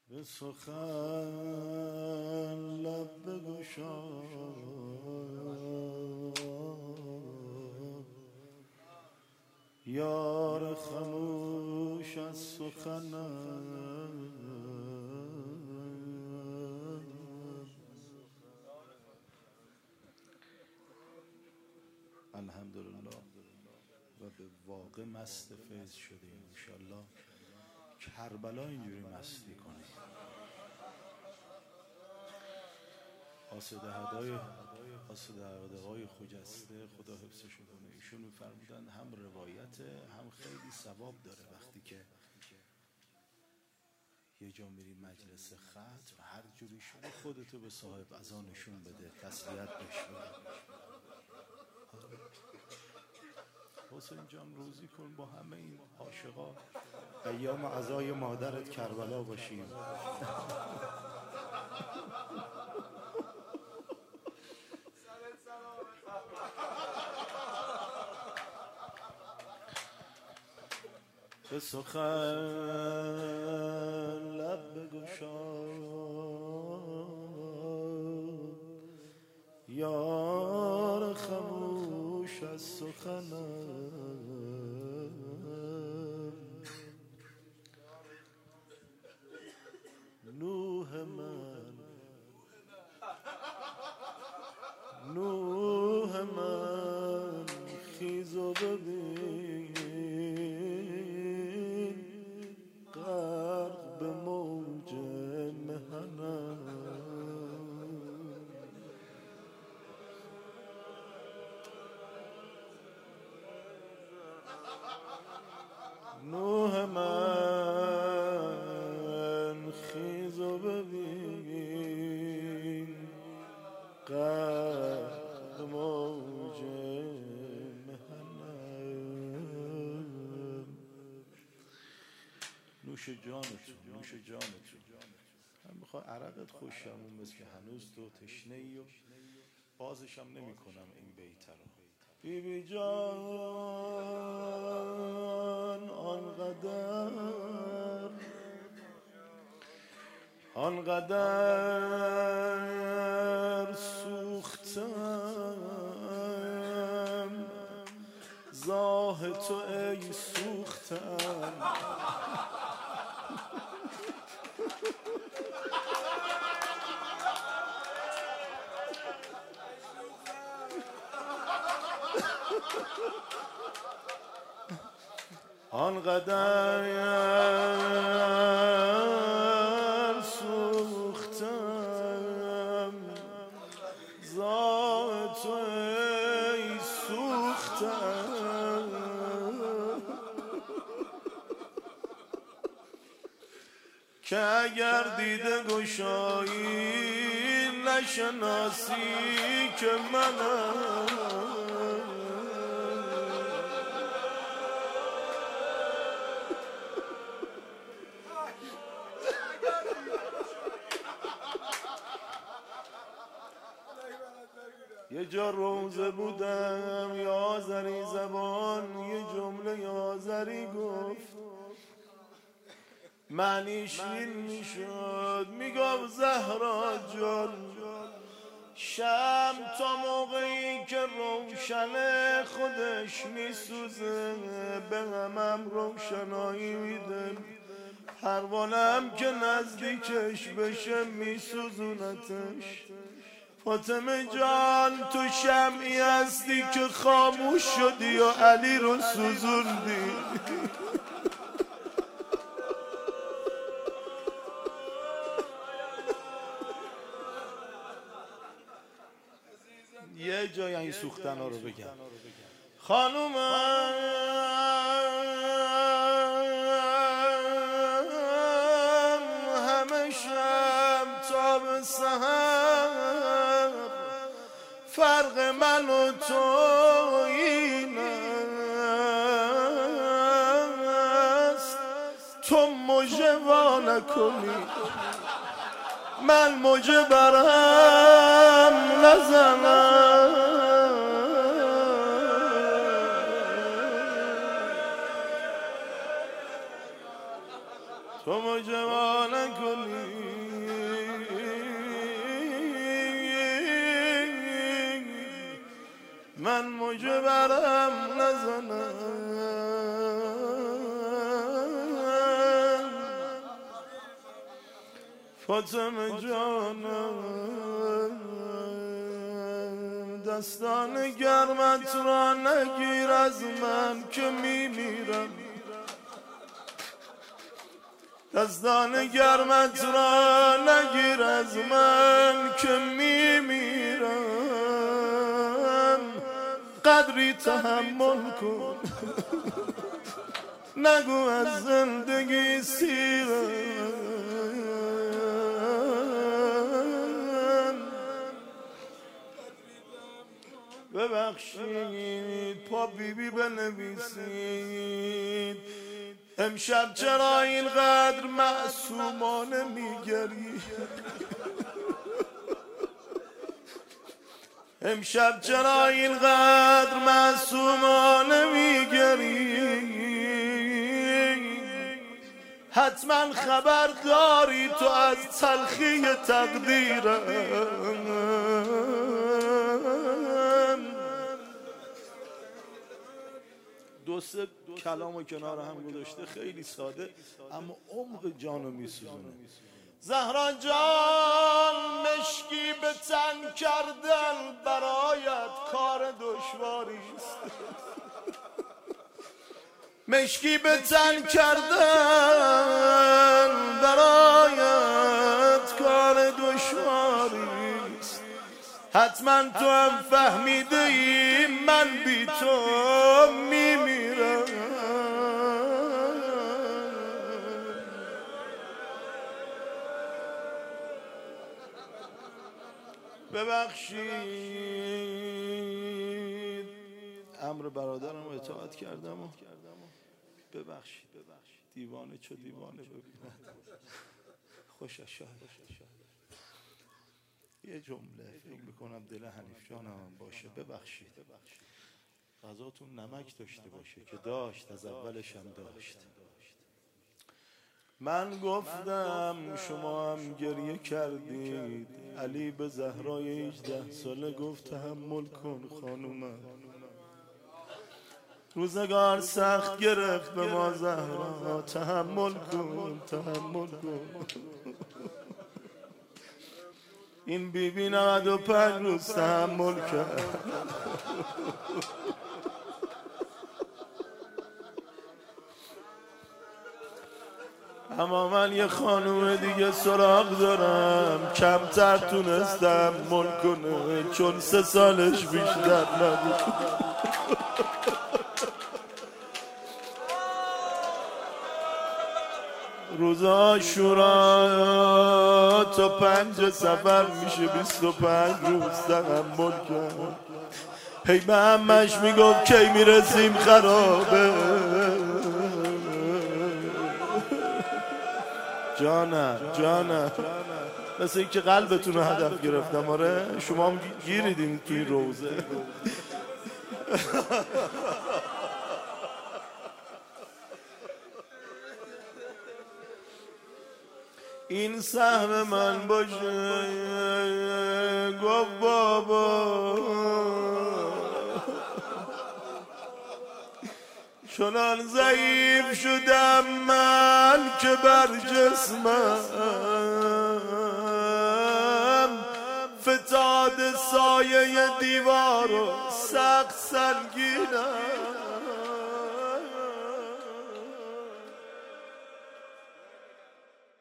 به سخن لب بگشا یار خموش از سخنم الحمدلله و به واقع مست فیض شدیم. انشالله کربلا اینجوری مستی کنیم. آسده هدای خجسته خدا حفظشون کنه، ایشون می‌فرمودن هم روایت هم خیلی ثواب داره. وقتی که یه جا میری مجلس ختم هر جوری شده خودتو به صاحب اذانشون بده، تسلیت بشو. حسین جان روزی کن با همه این عاشقا ایام عزای مادرت کربلا باشیم. به سخن لب بگشا یار خموش از سخنم نوح من خیز و ببین غرق به موج محنم. نوح من خیز و ببین غرق به موج محنم. نوش جانتون من میخواه عرقت خوشم مثل که هنوز تو تشنه ای و بازشم نمی کنم این بیت رو. بی بی جان آنقدر سوختم زاه تو ای سوختم. آنقدر سوختم ذات تو ای سوختم که اگر دیده گشایی نشناسی که منم. یه جا روزه بودم یا آذری زبان یه جمله آذری گفت معنیش این میشد، میگفت زهرا جان شم تا موقعی که روشن خودش میسوزه به همم روشنایی میده، پروانم که نزدیکش بشه میسوزونتش. فاطمه جان تو شمعی هستی که خاموش شدی و علی رو سوزوندی. یه جای این سوختن ها رو بگم. خانومم همه شب تا به سحر فرق من و تو این است، تو مژه وا نکنی من مژه برم نزنم. تو مجبا نکنی من مجبرم نزنم فاطمه جانم دستان گرمت را نگیر از من که میمیرم دستان گرمت را نگیر از من که میمیرم قدری تحمل کن نگو از زندگی سیرم ببخشید پا بیبی بنویسید امشب چرا اینقدر معصومانه میگری امشب چرا اینقدر معصومانه میگری حتما خبر داری تو از تلخی تقدیرم دو سه کلام و کنار هم گذاشته خیلی ساده اما عمق جانو میسوزونه زهرا جان مشکی به تن کردن برایت کار دشواری است مشکی به تن کردن برایت کار دشواری است حتما تو هم فهمیده ای من بی تو میمیرم ببخشید امر برادرم رو اطاعت کردم و ببخشید دیوانه چو دیوانه ببیند خوشش شاید یه جمله فکر میکنم دل حنیف جانم باشه ببخشید غذاتون نمک داشته باشه که داشت از اولش هم داشت من گفتم شما هم گریه کردید علی به زهرای 18 ساله گفت تحمل کن خانومم روزگار سخت گرفت به ما زهرا تحمل کن این بیبی 95 روز تحمل کرد اما من یه خانوم دیگه سراغ دارم کمتر تونستم مل کنه چون 3 سالش بیشتر نبود روز عاشورا تا 5 صفر میشه 25 روز تحمل کرد هی به همش میگفت کی میرسیم خرابه جانم مثل این که قلبتون رو هدف گرفتم آره شما هم گیریدین توی روزه این سهم من باشه گفت بابا چنان ضعیف شدم من که بر جسمم فتاد سایه دیوار و سخت سنگینم